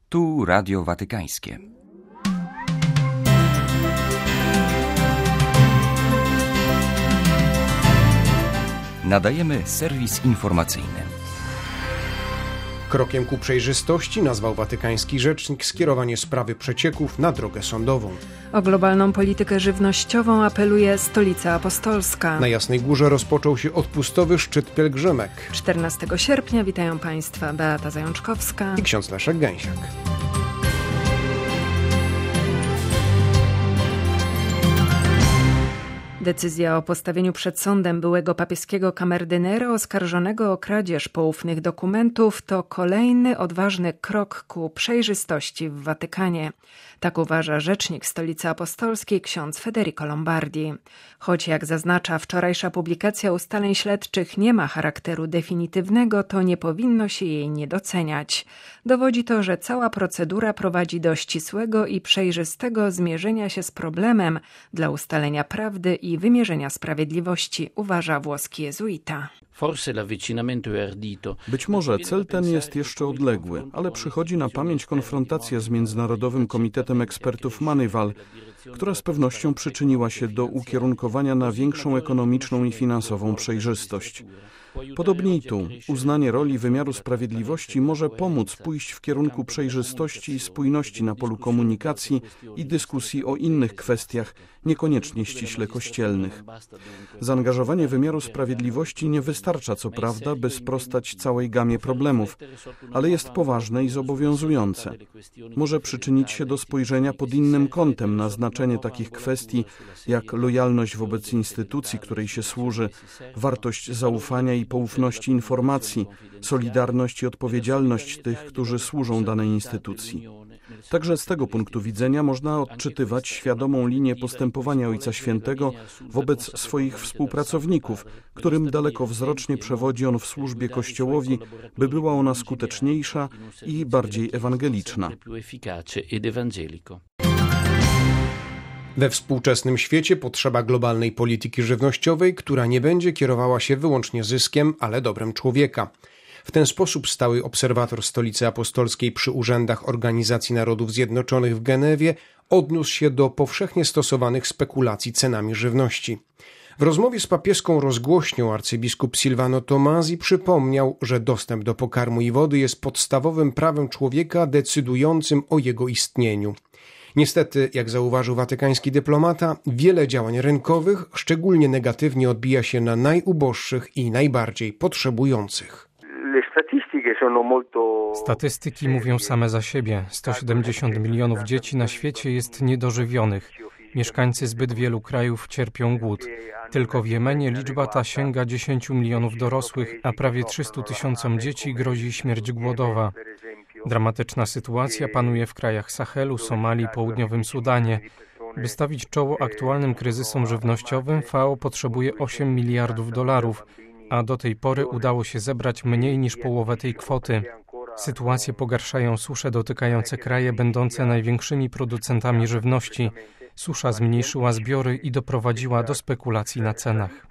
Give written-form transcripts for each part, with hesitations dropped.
Tu Radio Watykańskie. Nadajemy serwis informacyjny. Krokiem ku przejrzystości nazwał watykański rzecznik skierowanie sprawy przecieków na drogę sądową. O globalną politykę żywnościową apeluje Stolica Apostolska. Na Jasnej Górze rozpoczął się odpustowy szczyt pielgrzymek. 14 sierpnia witają Państwa Beata Zajączkowska I ksiądz Leszek Gęsiak. Decyzja o postawieniu przed sądem byłego papieskiego kamerdynera oskarżonego o kradzież poufnych dokumentów to kolejny odważny krok ku przejrzystości w Watykanie. Tak uważa rzecznik Stolicy Apostolskiej ksiądz Federico Lombardi. Choć jak zaznacza wczorajsza publikacja ustaleń śledczych nie ma charakteru definitywnego, to nie powinno się jej nie doceniać. Dowodzi to, że cała procedura prowadzi do ścisłego i przejrzystego zmierzenia się z problemem dla ustalenia prawdy i wymierzenia sprawiedliwości, uważa włoski jezuita. Być może cel ten jest jeszcze odległy, ale przychodzi na pamięć konfrontacja z Międzynarodowym Komitetem Ekspertów Moneyval, która z pewnością przyczyniła się do ukierunkowania na większą ekonomiczną i finansową przejrzystość. Podobnie i tu, uznanie roli wymiaru sprawiedliwości może pomóc pójść w kierunku przejrzystości i spójności na polu komunikacji i dyskusji o innych kwestiach, niekoniecznie ściśle kościelnych. Zaangażowanie wymiaru sprawiedliwości nie wystarcza co prawda, by sprostać całej gamie problemów, ale jest poważne i zobowiązujące. Może przyczynić się do spojrzenia pod innym kątem na znaczenie takich kwestii jak lojalność wobec instytucji, której się służy, wartość zaufania i poufności informacji, solidarność i odpowiedzialność tych, którzy służą danej instytucji. Także z tego punktu widzenia można odczytywać świadomą linię postępowania Ojca Świętego wobec swoich współpracowników, którym dalekowzrocznie przewodzi on w służbie Kościołowi, by była ona skuteczniejsza i bardziej ewangeliczna. We współczesnym świecie potrzeba globalnej polityki żywnościowej, która nie będzie kierowała się wyłącznie zyskiem, ale dobrem człowieka. W ten sposób stały obserwator Stolicy Apostolskiej przy urzędach Organizacji Narodów Zjednoczonych w Genewie odniósł się do powszechnie stosowanych spekulacji cenami żywności. W rozmowie z papieską rozgłośnią arcybiskup Silvano Tomasi przypomniał, że dostęp do pokarmu i wody jest podstawowym prawem człowieka decydującym o jego istnieniu. Niestety, jak zauważył watykański dyplomata, wiele działań rynkowych szczególnie negatywnie odbija się na najuboższych i najbardziej potrzebujących. Statystyki mówią same za siebie. 170 milionów dzieci na świecie jest niedożywionych. Mieszkańcy zbyt wielu krajów cierpią głód. Tylko w Jemenie liczba ta sięga 10 milionów dorosłych, a prawie 300 tysiącom dzieci grozi śmierć głodowa. Dramatyczna sytuacja panuje w krajach Sahelu, Somalii, Południowym Sudanie. By stawić czoło aktualnym kryzysom żywnościowym, FAO potrzebuje 8 miliardów dolarów, a do tej pory udało się zebrać mniej niż połowę tej kwoty. Sytuację pogarszają susze dotykające kraje będące największymi producentami żywności. Susza zmniejszyła zbiory i doprowadziła do spekulacji na cenach.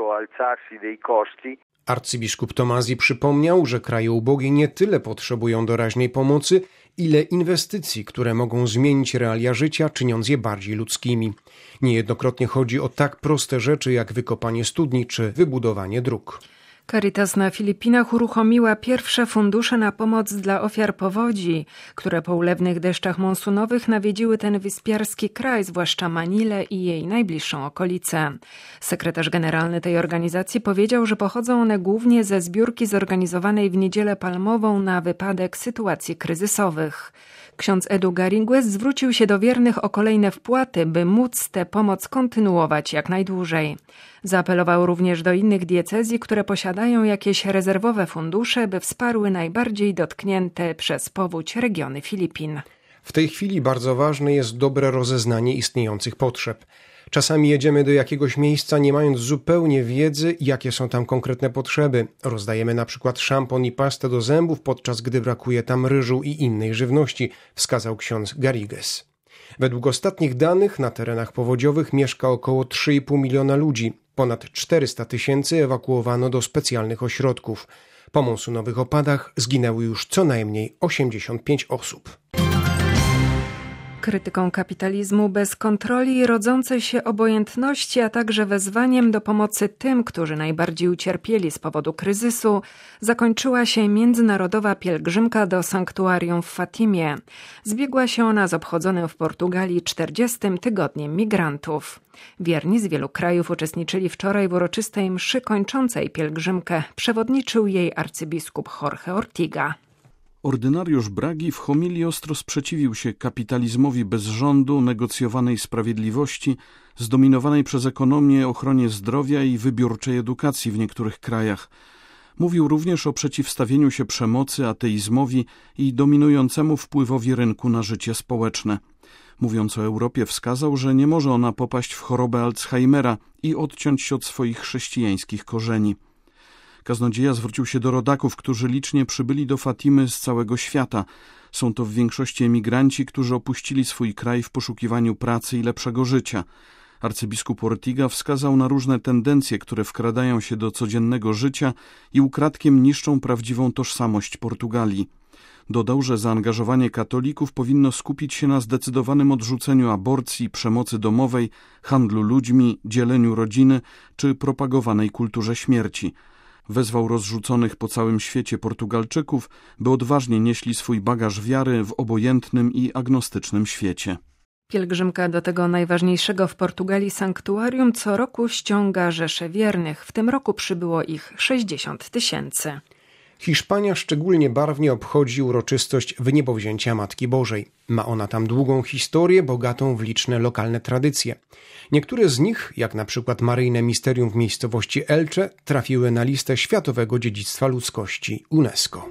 Arcybiskup Tomasi przypomniał, że kraje ubogie nie tyle potrzebują doraźnej pomocy, ile inwestycji, które mogą zmienić realia życia, czyniąc je bardziej ludzkimi. Niejednokrotnie chodzi o tak proste rzeczy jak wykopanie studni czy wybudowanie dróg. Caritas na Filipinach uruchomiła pierwsze fundusze na pomoc dla ofiar powodzi, które po ulewnych deszczach monsunowych nawiedziły ten wyspiarski kraj, zwłaszcza Manilę i jej najbliższą okolicę. Sekretarz generalny tej organizacji powiedział, że pochodzą one głównie ze zbiórki zorganizowanej w Niedzielę Palmową na wypadek sytuacji kryzysowych. Ksiądz Edu Garrigues zwrócił się do wiernych o kolejne wpłaty, by móc tę pomoc kontynuować jak najdłużej. Zaapelował również do innych diecezji, które posiadają jakieś rezerwowe fundusze, by wsparły najbardziej dotknięte przez powódź regiony Filipin. W tej chwili bardzo ważne jest dobre rozeznanie istniejących potrzeb. Czasami jedziemy do jakiegoś miejsca, nie mając zupełnie wiedzy, jakie są tam konkretne potrzeby. Rozdajemy na przykład szampon i pastę do zębów, podczas gdy brakuje tam ryżu i innej żywności, wskazał ksiądz Garrigues. Według ostatnich danych na terenach powodziowych mieszka około 3,5 miliona ludzi. Ponad 400 tysięcy ewakuowano do specjalnych ośrodków. Po monsunowych opadach zginęły już co najmniej 85 osób. Krytyką kapitalizmu bez kontroli i rodzącej się obojętności, a także wezwaniem do pomocy tym, którzy najbardziej ucierpieli z powodu kryzysu, zakończyła się międzynarodowa pielgrzymka do sanktuarium w Fatimie. Zbiegła się ona z obchodzonym w Portugalii 40. tygodniem migrantów. Wierni z wielu krajów uczestniczyli wczoraj w uroczystej mszy kończącej pielgrzymkę. Przewodniczył jej arcybiskup Jorge Ortiga. Ordynariusz Bragi w homilii ostro sprzeciwił się kapitalizmowi bez rządu, negocjowanej sprawiedliwości, zdominowanej przez ekonomię, ochronie zdrowia i wybiórczej edukacji w niektórych krajach. Mówił również o przeciwstawieniu się przemocy, ateizmowi i dominującemu wpływowi rynku na życie społeczne. Mówiąc o Europie, wskazał, że nie może ona popaść w chorobę Alzheimera i odciąć się od swoich chrześcijańskich korzeni. Kaznodzieja zwrócił się do rodaków, którzy licznie przybyli do Fatimy z całego świata. Są to w większości emigranci, którzy opuścili swój kraj w poszukiwaniu pracy i lepszego życia. Arcybiskup Ortiga wskazał na różne tendencje, które wkradają się do codziennego życia i ukradkiem niszczą prawdziwą tożsamość Portugalii. Dodał, że zaangażowanie katolików powinno skupić się na zdecydowanym odrzuceniu aborcji, przemocy domowej, handlu ludźmi, dzieleniu rodziny czy propagowanej kulturze śmierci. Wezwał rozrzuconych po całym świecie Portugalczyków, by odważnie nieśli swój bagaż wiary w obojętnym i agnostycznym świecie. Pielgrzymka do tego najważniejszego w Portugalii sanktuarium co roku ściąga rzesze wiernych. W tym roku przybyło ich 60 000. Hiszpania szczególnie barwnie obchodzi uroczystość Wyniebowzięcia Matki Bożej. Ma ona tam długą historię, bogatą w liczne lokalne tradycje. Niektóre z nich, jak na przykład maryjne misterium w miejscowości Elche, trafiły na listę Światowego Dziedzictwa Ludzkości UNESCO.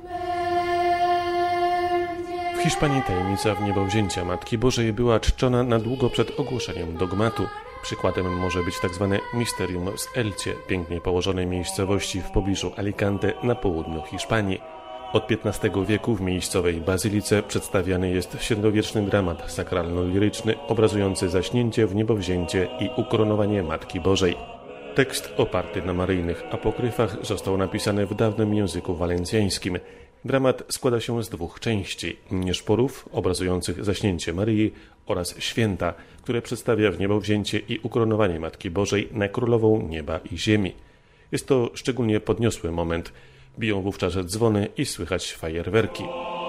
W Hiszpanii tajemnica Wniebowzięcia Matki Bożej była czczona na długo przed ogłoszeniem dogmatu. Przykładem może być tzw. misterium z Elche, pięknie położonej miejscowości w pobliżu Alicante na południu Hiszpanii. Od XV wieku w miejscowej bazylice przedstawiany jest średniowieczny dramat sakralno-liryczny obrazujący zaśnięcie, wniebowzięcie i ukoronowanie Matki Bożej. Tekst oparty na maryjnych apokryfach został napisany w dawnym języku walencjańskim. Dramat składa się z dwóch części: nieszporów obrazujących zaśnięcie Maryi oraz święta, które przedstawia wniebowzięcie i ukoronowanie Matki Bożej na królową nieba i ziemi. Jest to szczególnie podniosły moment. Biją wówczas dzwony i słychać fajerwerki.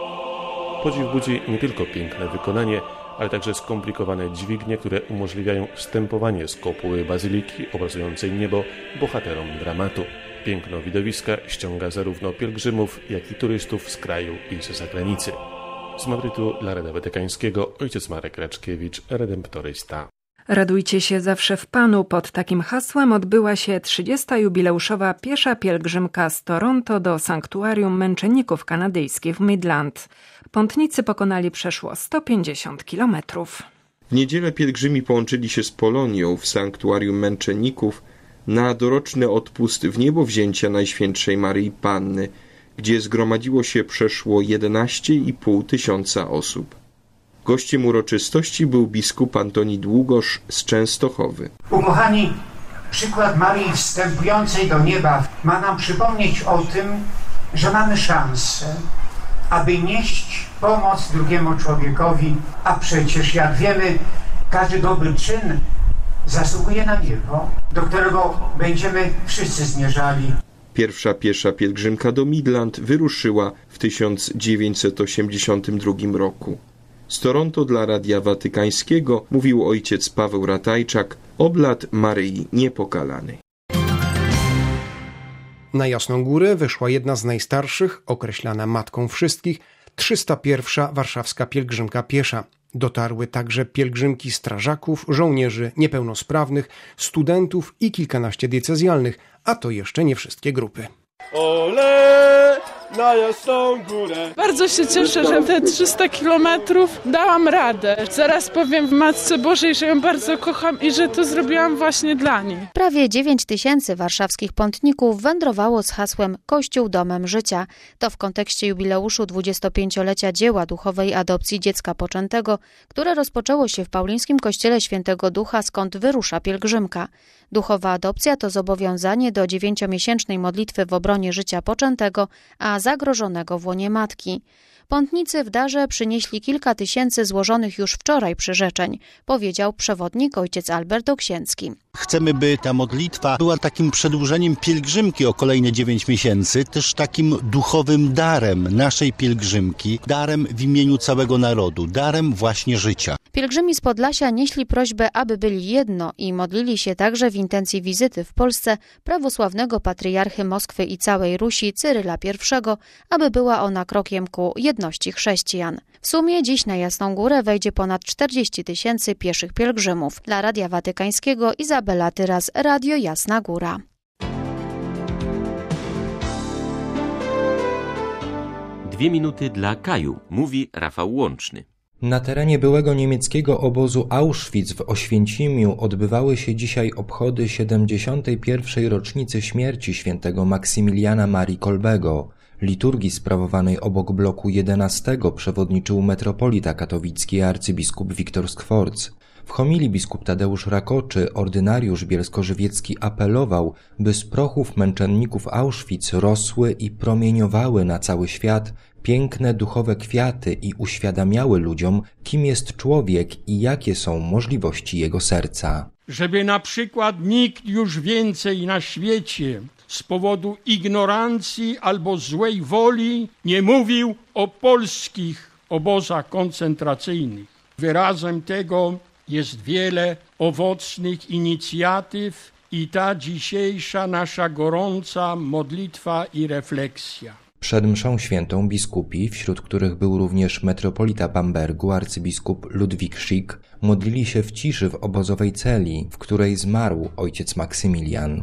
Podziw budzi nie tylko piękne wykonanie, ale także skomplikowane dźwignie, które umożliwiają wstępowanie z kopuły bazyliki obrazującej niebo bohaterom dramatu. Piękno widowiska ściąga zarówno pielgrzymów, jak i turystów z kraju i z zagranicy. Z Madrytu dla Radia Watykańskiego ojciec Marek Raczkiewicz, redemptorysta. Radujcie się zawsze w Panu. Pod takim hasłem odbyła się 30. jubileuszowa piesza pielgrzymka z Toronto do sanktuarium męczenników kanadyjskich w Midland. Pątnicy pokonali przeszło 150 kilometrów. W niedzielę pielgrzymi połączyli się z Polonią w sanktuarium męczenników na doroczny odpust Wniebowzięcia Najświętszej Maryi Panny, gdzie zgromadziło się przeszło 11,5 tysiąca osób. Gościem uroczystości był biskup Antoni Długosz z Częstochowy. Ukochani, przykład Maryi wstępującej do nieba ma nam przypomnieć o tym, że mamy szansę, aby nieść pomoc drugiemu człowiekowi, a przecież, jak wiemy, każdy dobry czyn zasługuje na niebo, do którego będziemy wszyscy zmierzali. Pierwsza piesza pielgrzymka do Midland wyruszyła w 1982 roku. Z Toronto dla Radia Watykańskiego mówił ojciec Paweł Ratajczak, oblat Maryi Niepokalanej. Na Jasną Górę wyszła jedna z najstarszych, określana Matką Wszystkich, 301. warszawska pielgrzymka piesza. Dotarły także pielgrzymki strażaków, żołnierzy, niepełnosprawnych, studentów i kilkanaście diecezjalnych, a to jeszcze nie wszystkie grupy. Ole! na jasną górę. Bardzo się cieszę, że te 300 kilometrów dałam radę. Zaraz powiem w Matce Bożej, że ją bardzo kocham i że to zrobiłam właśnie dla niej. Prawie 9 000 warszawskich pątników wędrowało z hasłem Kościół domem życia. To w kontekście jubileuszu 25-lecia dzieła duchowej adopcji dziecka poczętego, które rozpoczęło się w Paulińskim Kościele Świętego Ducha, skąd wyrusza pielgrzymka. Duchowa adopcja to zobowiązanie do 9-miesięcznej modlitwy w obronie życia poczętego, a zagrożonego w łonie matki. Pątnicy w darze przynieśli kilka tysięcy złożonych już wczoraj przyrzeczeń, powiedział przewodnik ojciec Albert Oksięcki. Chcemy, by ta modlitwa była takim przedłużeniem pielgrzymki o kolejne 9 miesięcy, też takim duchowym darem naszej pielgrzymki, darem w imieniu całego narodu, darem właśnie życia. Pielgrzymi z Podlasia nieśli prośbę, aby byli jedno i modlili się także w intencji wizyty w Polsce prawosławnego patriarchy Moskwy i całej Rusi Cyryla I, aby była ona krokiem ku jedności chrześcijan. W sumie dziś na Jasną Górę wejdzie ponad 40 000 pieszych pielgrzymów. Dla Radia Watykańskiego Izabela Tyras, Radio Jasna Góra. Dwie minuty dla Kaju, mówi Rafał Łączny. Na terenie byłego niemieckiego obozu Auschwitz w Oświęcimiu odbywały się dzisiaj obchody 71. rocznicy śmierci świętego Maksymiliana Marii Kolbego. Liturgii sprawowanej obok bloku 11 przewodniczył metropolita katowicki arcybiskup Wiktor Skworc. W homilii biskup Tadeusz Rakoczy, ordynariusz bielsko-żywiecki, apelował, by z prochów męczenników Auschwitz rosły i promieniowały na cały świat piękne duchowe kwiaty i uświadamiały ludziom, kim jest człowiek i jakie są możliwości jego serca. Żeby na przykład nikt już więcej na świecie z powodu ignorancji albo złej woli nie mówił o polskich obozach koncentracyjnych. Wyrazem tego jest wiele owocnych inicjatyw i ta dzisiejsza nasza gorąca modlitwa i refleksja. Przed mszą świętą biskupi, wśród których był również metropolita Bambergu, arcybiskup Ludwik Schick, modlili się w ciszy w obozowej celi, w której zmarł ojciec Maksymilian.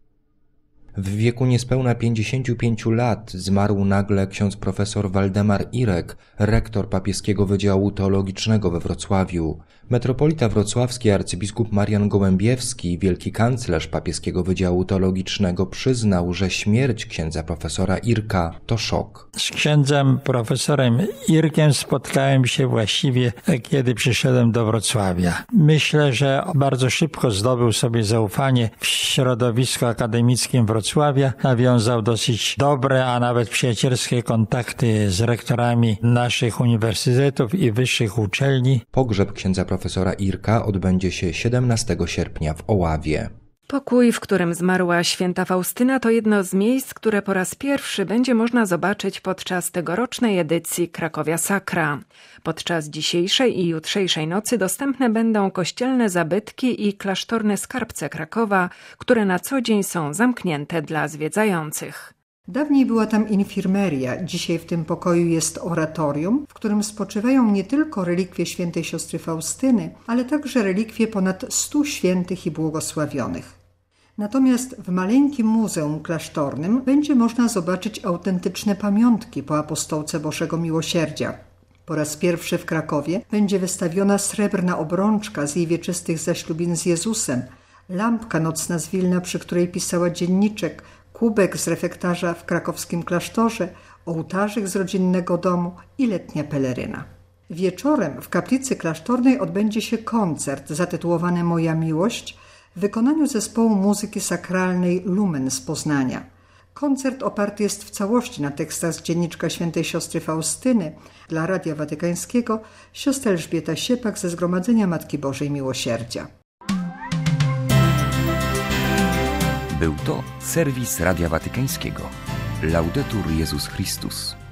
W wieku niespełna 55 lat zmarł nagle ksiądz profesor Waldemar Irek, rektor papieskiego Wydziału Teologicznego we Wrocławiu. Metropolita wrocławski arcybiskup Marian Gołębiewski, wielki kanclerz papieskiego Wydziału Teologicznego, przyznał, że śmierć księdza profesora Irka to szok. Z księdzem profesorem Irkiem spotkałem się właściwie, kiedy przyszedłem do Wrocławia. Myślę, że bardzo szybko zdobył sobie zaufanie w środowisku akademickim Wrocławia. Nawiązał dosyć dobre, a nawet przyjacielskie kontakty z rektorami naszych uniwersytetów i wyższych uczelni. Pogrzeb księdza profesora Irka odbędzie się 17 sierpnia w Oławie. Pokój, w którym zmarła święta Faustyna, to jedno z miejsc, które po raz pierwszy będzie można zobaczyć podczas tegorocznej edycji Krakowia Sakra. Podczas dzisiejszej i jutrzejszej nocy dostępne będą kościelne zabytki i klasztorne skarbce Krakowa, które na co dzień są zamknięte dla zwiedzających. Dawniej była tam infirmeria, dzisiaj w tym pokoju jest oratorium, w którym spoczywają nie tylko relikwie świętej siostry Faustyny, ale także relikwie ponad 100 świętych i błogosławionych. Natomiast w maleńkim muzeum klasztornym będzie można zobaczyć autentyczne pamiątki po apostołce Bożego Miłosierdzia. Po raz pierwszy w Krakowie będzie wystawiona srebrna obrączka z jej wieczystych zaślubin z Jezusem, lampka nocna z Wilna, przy której pisała dzienniczek, kubek z refektarza w krakowskim klasztorze, ołtarzyk z rodzinnego domu i letnia peleryna. Wieczorem w kaplicy klasztornej odbędzie się koncert zatytułowany Moja miłość w wykonaniu zespołu muzyki sakralnej Lumen z Poznania. Koncert oparty jest w całości na tekstach z dzienniczka świętej siostry Faustyny. Dla Radia Watykańskiego siostra Elżbieta Siepak ze Zgromadzenia Matki Bożej Miłosierdzia. Był to serwis Radia Watykańskiego. Laudetur Jezus Chrystus.